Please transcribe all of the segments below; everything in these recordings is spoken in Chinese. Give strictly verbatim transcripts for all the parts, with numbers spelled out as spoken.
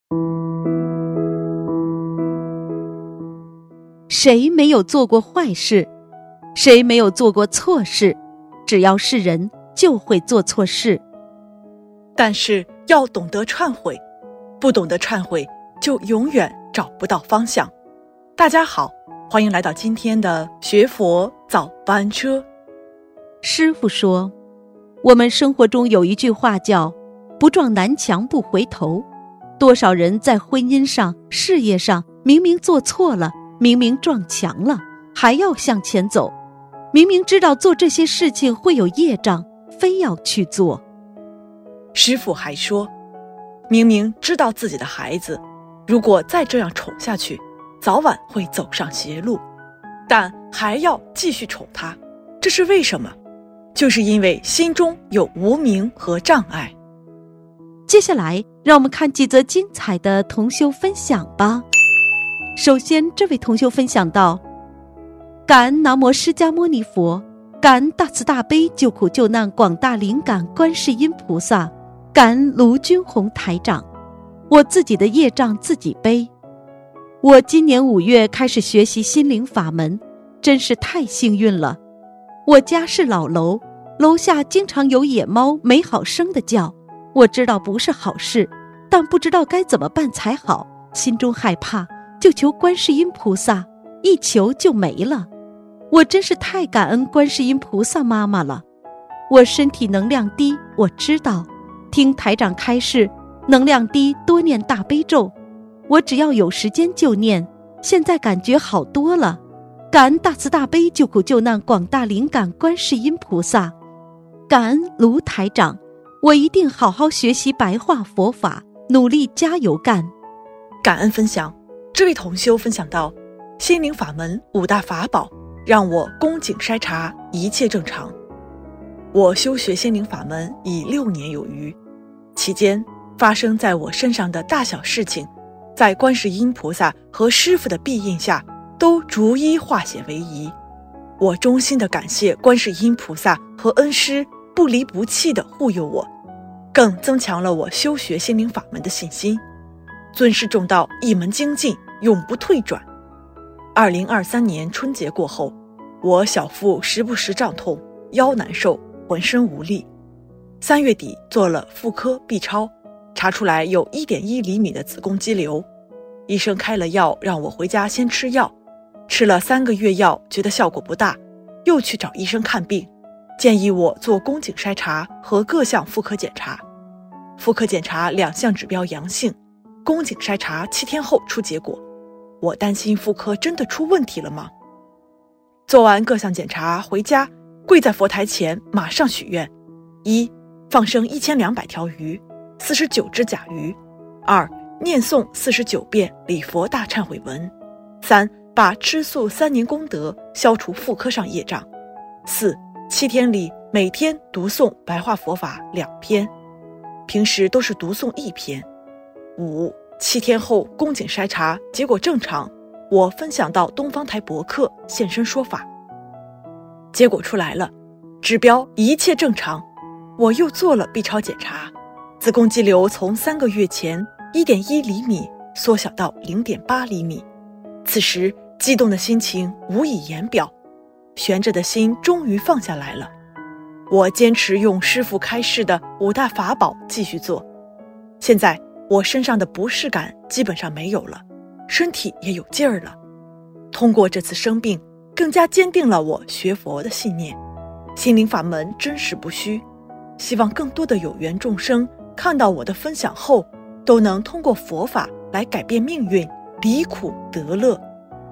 谁没有做过坏事？谁没有做过错事？只要是人，就会做错事。 但是要懂得忏悔，不懂得忏悔，就永远找不到方向。大家好，欢迎来到今天的学佛早班车。 师父说，我们生活中有一句话叫不撞南墙不回头。多少人在婚姻上、事业上明明做错了，明明撞墙了，还要向前走，明明知道做这些事情会有业障，非要去做。 师父还说，明明知道自己的孩子如果再这样宠下去，早晚会走上邪路，但还要继续宠他，这是为什么？就是因为心中有无明和障碍。 接下来让我们看几则精彩的同修分享吧。首先，这位同修分享到，感恩南无释迦牟尼佛，感恩大慈大悲救苦救难广大灵感观世音菩萨，感恩卢军宏台长。我自己的业障自己背。我今年五月开始学习心灵法门，真是太幸运了。我家是老楼，楼下经常有野猫没好声的叫，我知道不是好事，但不知道该怎么办才好，心中害怕，就求观世音菩萨，一求就没了。我真是太感恩观世音菩萨妈妈了。我身体能量低，我知道，听台长开示，能量低多念大悲咒，我只要有时间就念，现在感觉好多了。感恩大慈大悲救苦救难广大灵感观世音菩萨，感恩卢台长，我一定好好学习白话佛法，努力加油干。 感恩分享，这位同修分享到，心灵法门五大法宝让我恭敬筛查，一切正常。我修学心灵法门已六年有余，期间发生在我身上的大小事情，在观世音菩萨和师父的庇荫下，都逐一化险为夷。我衷心地感谢观世音菩萨和恩师不离不弃地护佑我，更增强了我修学心灵法门的信心。尊师重道，一门精进，永不退转。二零二三年春节过后，我小腹时不时胀痛，腰难受，浑身无力。三月底做了妇科 B 超，查出来有 一点一厘米的子宫肌瘤，医生开了药让我回家先吃药，吃了三个月药觉得效果不大，又去找医生看病，建议我做宫颈筛查和各项妇科检查。妇科检查两项指标阳性，宫颈筛查七天后出结果。我担心妇科真的出问题了吗？做完各项检查回家，跪在佛台前马上许愿：一、放生一千两百条鱼，四十九只甲鱼；二、念诵四十九遍礼佛大忏悔文；三、把吃素三年功德消除妇科上业障；四、七天里每天读诵白话佛法两篇，平时都是读诵一篇；五、七天后宫颈筛查结果正常，我分享到东方台博客现身说法，结果出来了，指标一切正常。我又做了 B 超检查，子宫肌瘤从三个月前 一点一厘米缩小到 零点八厘米，此时激动的心情无以言表，悬着的心终于放下来了。我坚持用师父开示的五大法宝继续做，现在我身上的不适感基本上没有了，身体也有劲儿了。通过这次生病，更加坚定了我学佛的信念，心灵法门真实不虚。希望更多的有缘众生看到我的分享后，都能通过佛法来改变命运，离苦得乐。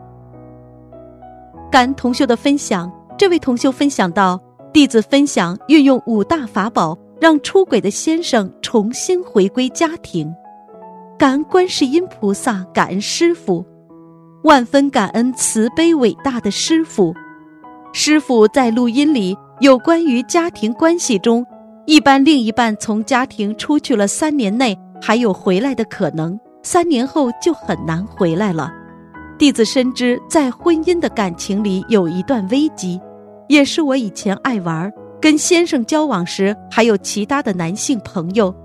感恩同修的分享，这位同修分享到，弟子分享运用五大法宝，让出轨的先生重新回归家庭。感恩观世音菩萨，感恩师父，万分感恩慈悲伟大的师父。师父在录音里有关于家庭关系中，一般另一半从家庭出去了三年内还有回来的可能，三年后就很难回来了。弟子深知在婚姻的感情里有一段危机，也是我以前爱玩，跟先生交往时还有其他的男性朋友，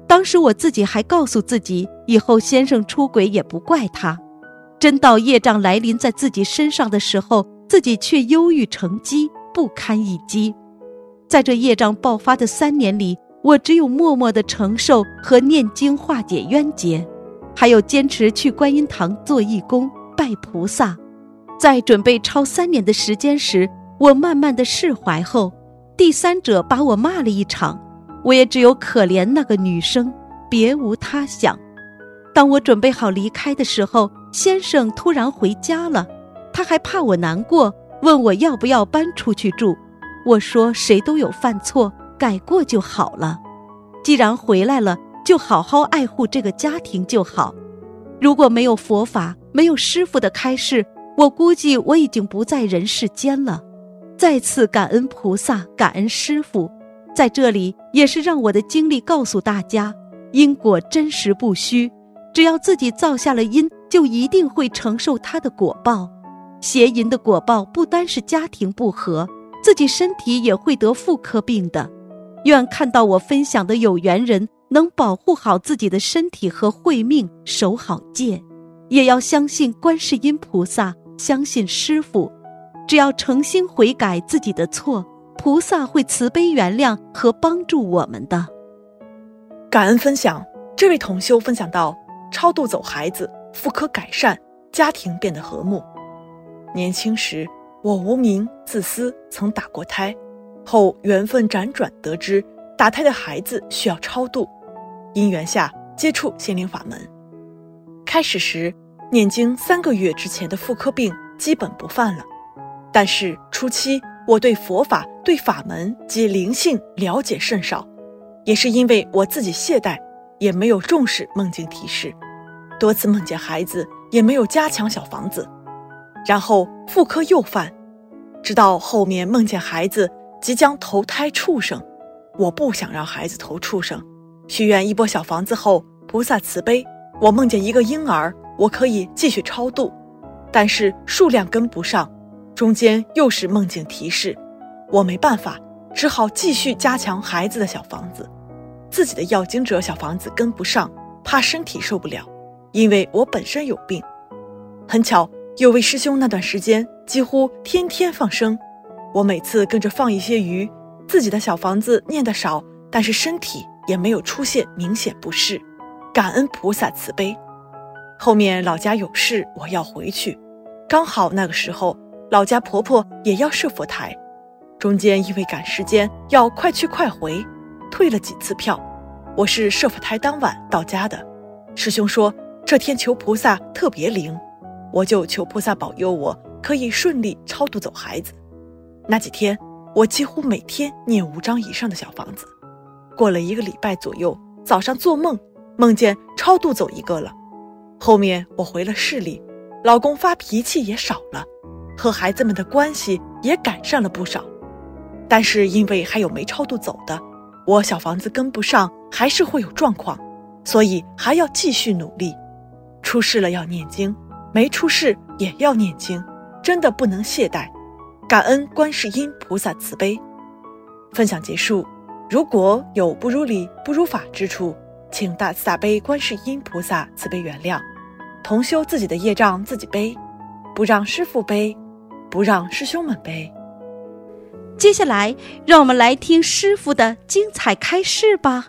当时我自己还告诉自己，以后先生出轨也不怪他。真到业障来临在自己身上的时候，自己却忧郁成疾，不堪一击。在这业障爆发的三年里，我只有默默地承受和念经化解冤结，还有坚持去观音堂做义工拜菩萨。在准备超三年的时间时，我慢慢地释怀后，第三者把我骂了一场，我也只有可怜那个女生，别无他想。当我准备好离开的时候，先生突然回家了，他还怕我难过，问我要不要搬出去住。我说谁都有犯错，改过就好了，既然回来了，就好好爱护这个家庭就好。如果没有佛法，没有师父的开示，我估计我已经不在人世间了。再次感恩菩萨，感恩师父。在这里也是让我的经历告诉大家，因果真实不虚，只要自己造下了因，就一定会承受它的果报。邪淫的果报不单是家庭不和，自己身体也会得妇科病的。愿看到我分享的有缘人能保护好自己的身体和慧命，守好戒，也要相信观世音菩萨，相信师父。只要诚心悔改自己的错，菩萨会慈悲原谅和帮助我们的。 感恩分享，这位同修分享到，超度走孩子，妇科改善，家庭变得和睦。年轻时我无名自私，曾打过胎，后缘分辗转得知打胎的孩子需要超度，因缘下接触心灵法门。开始时念经三个月之前的妇科病基本不犯了，但是初期我对佛法对法门及灵性了解甚少，也是因为我自己懈怠，也没有重视梦境提示，多次梦见孩子也没有加强小房子，然后妇科又犯，直到后面梦见孩子即将投胎畜生，我不想让孩子投畜生，许愿一波小房子后，菩萨慈悲，我梦见一个婴儿，我可以继续超度，但是数量跟不上，中间又是梦境提示，我没办法，只好继续加强孩子的小房子，自己的要经者小房子跟不上，怕身体受不了，因为我本身有病。很巧，有位师兄那段时间几乎天天放生，我每次跟着放一些鱼，自己的小房子念得少，但是身体也没有出现明显不适，感恩菩萨慈悲。后面老家有事，我要回去，刚好那个时候老家婆婆也要设佛台，中间因为赶时间要快去快回，退了几次票。我是设佛台当晚到家的，师兄说这天求菩萨特别灵，我就求菩萨保佑我可以顺利超度走孩子。那几天我几乎每天念五张以上的小房子，过了一个礼拜左右，早上做梦梦见超度走一个了。后面我回了市里，老公发脾气也少了，和孩子们的关系也改善了不少。但是因为还有没超度走的，我小房子跟不上，还是会有状况，所以还要继续努力。出事了要念经，没出事也要念经，真的不能懈怠。感恩观世音菩萨慈悲。分享结束，如果有不如理不如法之处，请大慈大悲观世音菩萨慈悲原谅。同修自己的业障自己背，不让师父背，不让师兄们背。 接下来让我们来听师父的精彩开示吧。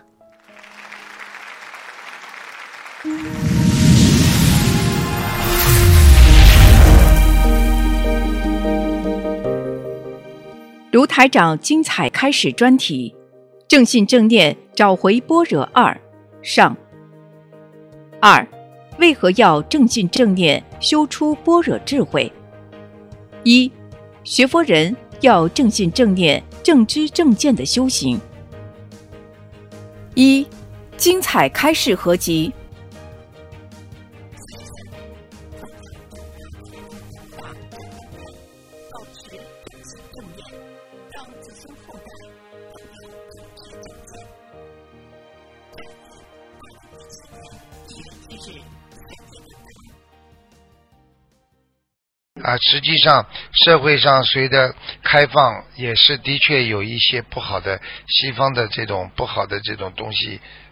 卢台长精彩开始专题，正信正念找回般若二上。二，为何要正信正念修出般若智慧？一，学佛人要正信正念正知正见的修行。一，精彩开示合集。 啊，实际上社会上随着开放，也是的确有一些不好的西方的这种不好的这种东西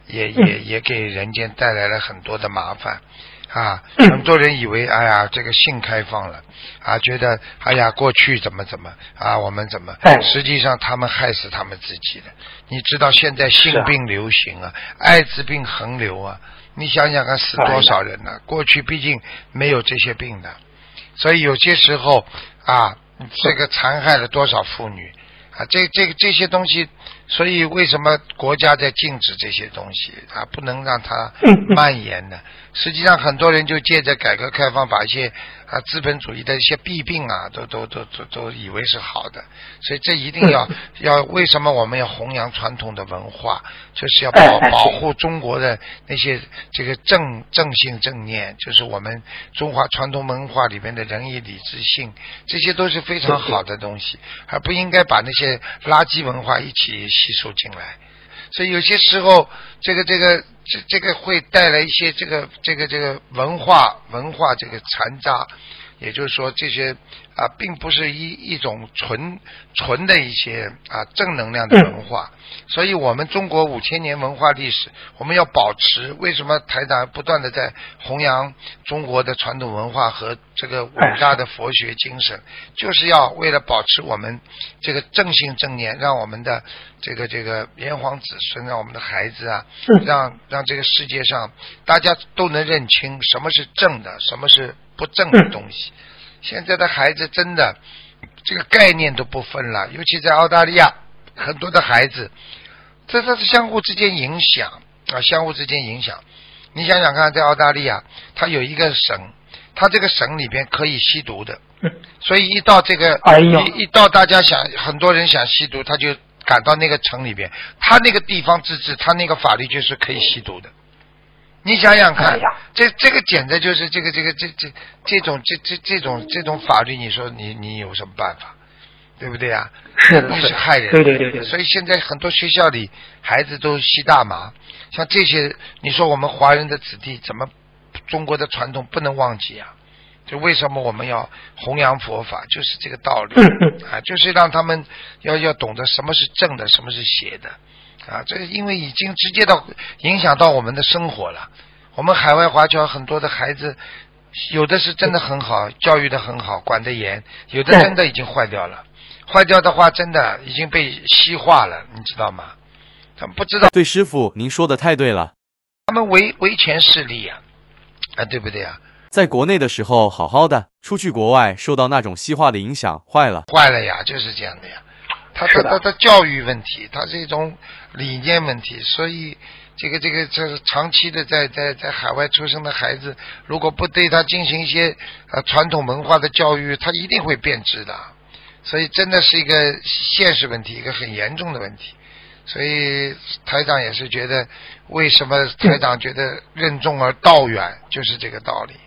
也也也给人间带来了很多的麻烦啊。很多人以为哎呀这个性开放了啊，觉得哎呀过去怎么怎么啊我们怎么，实际上他们害死他们自己的。你知道现在性病流行啊，艾滋病横流啊，你想想看死多少人呢、啊？过去毕竟没有这些病的，所以有些时候啊这个残害了多少妇女啊，这这个这些东西，所以为什么国家在禁止这些东西啊，不能让它蔓延呢？实际上很多人就借着改革开放，把一些啊资本主义的一些弊病啊，都都都都都以为是好的，所以这一定要要为什么我们要弘扬传统的文化，就是要保保护中国的那些这个正正性正念，就是我们中华传统文化里面的仁义礼智信，这些都是非常好的东西，而不应该把那些垃圾文化一起吸收进来。所以有些时候这个这个这这个会带来一些这个这个这个文化文化这个残渣，也就是说这些啊并不是一一种纯纯的一些啊正能量的文化。所以我们中国五千年文化历史我们要保持，为什么台长不断的在弘扬中国的传统文化和这个伟大的佛学精神，就是要为了保持我们这个正信正念，让我们的这个这个炎黄子孙，让我们的孩子啊，让让这个世界上大家都能认清什么是正的，什么是不正的东西。现在的孩子真的这个概念都不分了，尤其在澳大利亚很多的孩子，这它是相互之间影响啊，相互之间影响。你想想看，在澳大利亚它有一个省，它这个省里边可以吸毒的，所以一到这个、哎、一一到大家想很多人想吸毒，他就赶到那个城里边，他那个地方自治，他那个法律就是可以吸毒的。你想想看，这这个简直就是这个这个这这这种这这这种这种法律，你说你你有什么办法？对不对啊？ 是的， 你是害人的。 对对对对。 所以现在很多学校里孩子都吸大麻，像这些，你说我们华人的子弟怎么中国的传统不能忘记啊？就为什么我们要弘扬佛法，就是这个道理啊，就是让他们要要懂得什么是正的，什么是邪的啊。这因为已经直接到影响到我们的生活了。我们海外华侨很多的孩子，有的是真的很好，教育的很好，管得严，有的真的已经坏掉了。坏掉的话真的已经被西化了，你知道吗？他们不知道。 对，师父您说的太对了， 他们维维权势力啊，啊对不对啊？ 在国内的时候好好的，出去国外受到那种西化的影响，坏了坏了呀，就是这样的呀。他他他的教育问题，他是一种理念问题，所以这个这个这是长期的在在在海外出生的孩子，如果不对他进行一些呃传统文化的教育，他一定会变质的。所以真的是一个现实问题，一个很严重的问题。所以台长也是觉得，为什么台长觉得任重而道远，就是这个道理。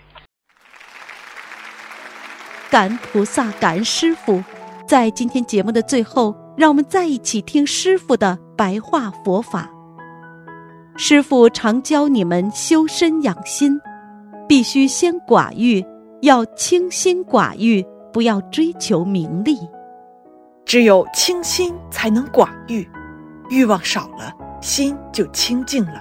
感恩菩萨，感恩师父。在今天节目的最后，让我们再一起听师父的白话佛法。师父常教你们修身养心，必须先寡欲，要清心寡欲，不要追求名利。 只有清心才能寡欲，欲望少了，心就清净了。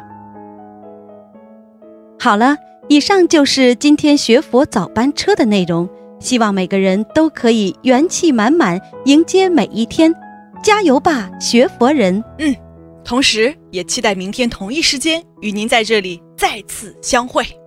好了，以上就是今天学佛早班车的内容，希望每个人都可以元气满满迎接每一天，加油吧，学佛人！ 嗯，同时也期待明天同一时间与您在这里再次相会。